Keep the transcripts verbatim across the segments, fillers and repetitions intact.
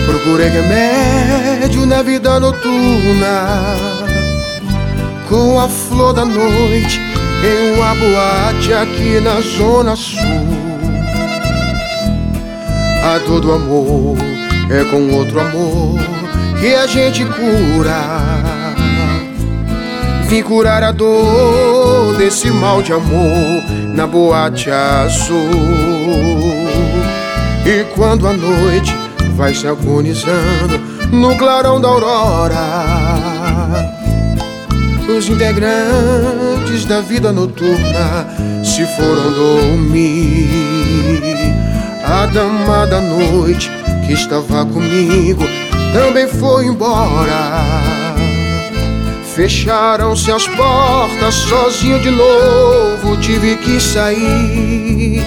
Procurei remédio na vida noturna, com a flor da noite em uma boate aqui na Zona Sul. A dor do amor é com outro amor que a gente cura. Vim curar a dor desse mal de amor na boate azul. E quando a noite vai se agonizando no clarão da aurora, os integrantes da vida noturna se foram dormir. A dama da noite que estava comigo também foi embora. Fecharam-se as portas, sozinho de novo tive que sair.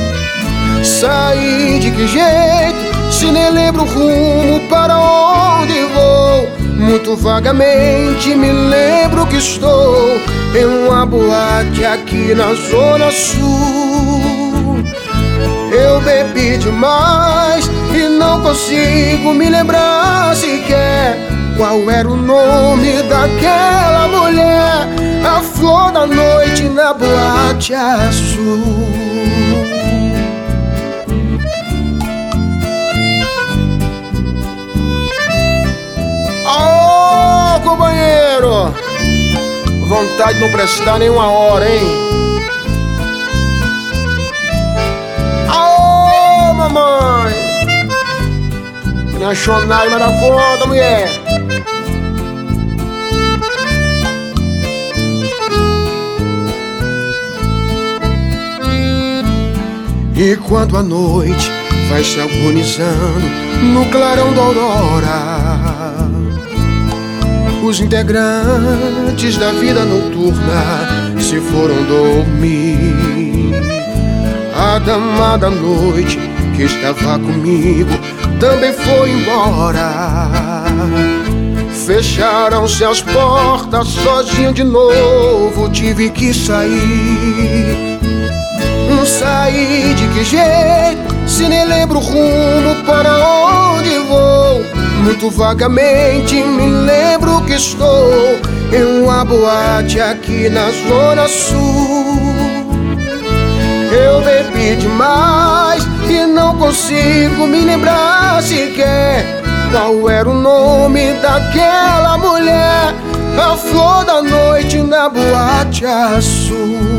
Sair de que jeito, se nem lembro o rumo para onde vou? Muito vagamente me lembro que estou em uma boate aqui na Zona Sul. Eu bebi demais e não consigo me lembrar sequer qual era o nome daquela mulher, a flor da noite na boate azul. Ô, companheiro, vontade de não prestar nenhuma hora, hein? Ô, mamãe, me achou nada, mas na conta, mulher. E quando a noite vai se agonizando no clarão da aurora, os integrantes da vida noturna se foram dormir. A dama da noite que estava comigo também foi embora. Fecharam-se as portas, sozinho de novo tive que sair. Sair de que jeito, se nem lembro o rumo para onde vou? Muito vagamente me lembro que estou em uma boate aqui na Zona Sul. Eu bebi demais e não consigo me lembrar sequer qual era o nome daquela mulher, a flor da noite na boate azul.